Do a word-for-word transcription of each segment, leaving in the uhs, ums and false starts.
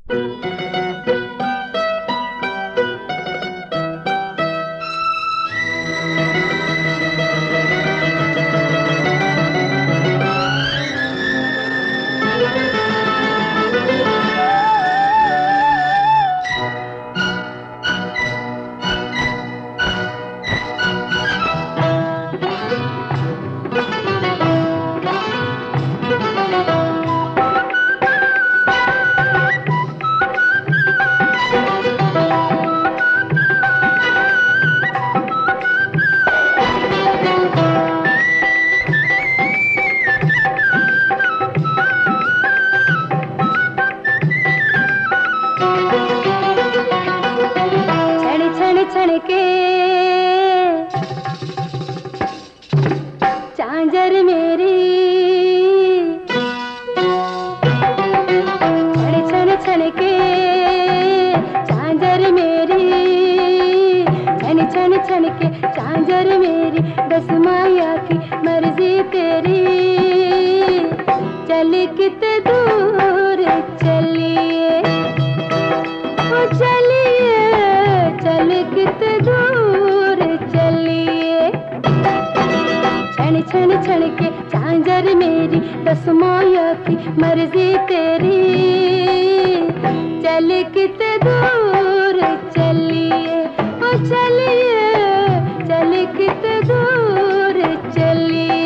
छण के झांझर मेरी छण छण छण के झांझर मेरी छण छण छण के झांझर मेरी बस माया की मर्जी तेरी चल किते दूर चलिए ओ चलिए चल किते दूर चलिए छण छण छण के झांझर मेरी बस माया की मर्जी तेरी चल किते दूर चलिए ओ चलिए चल किते दूर चलिए।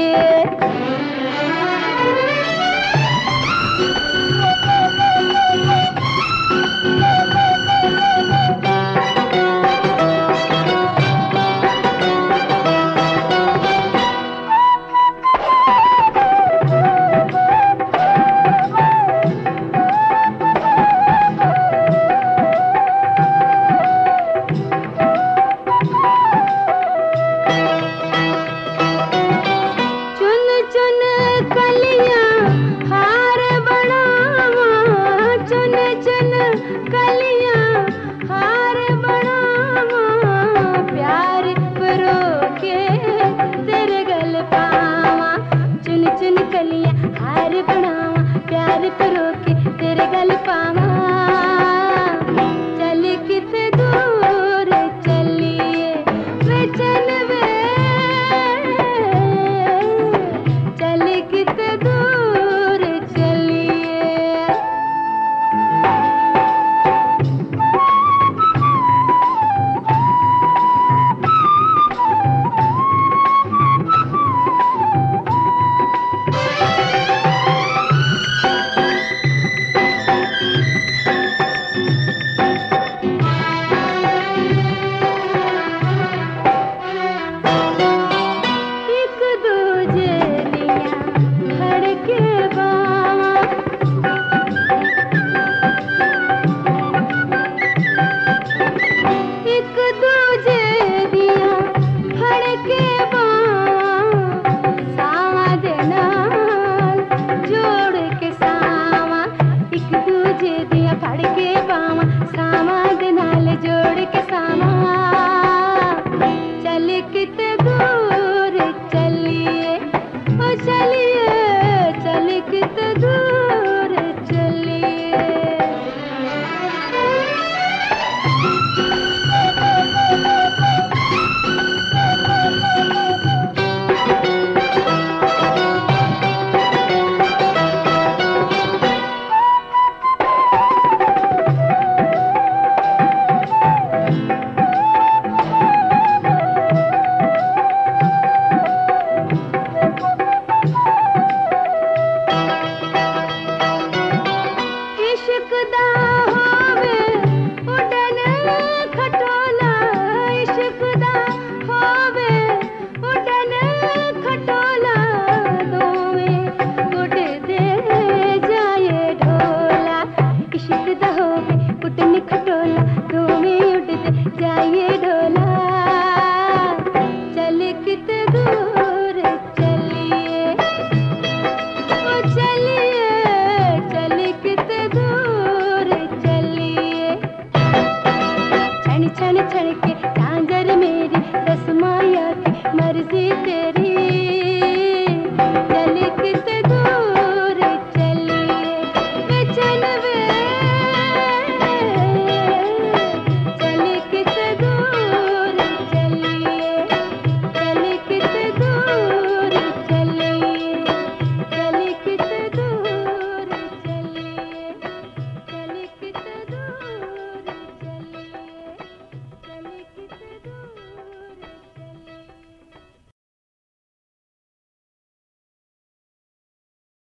हार बनावा प्यार करो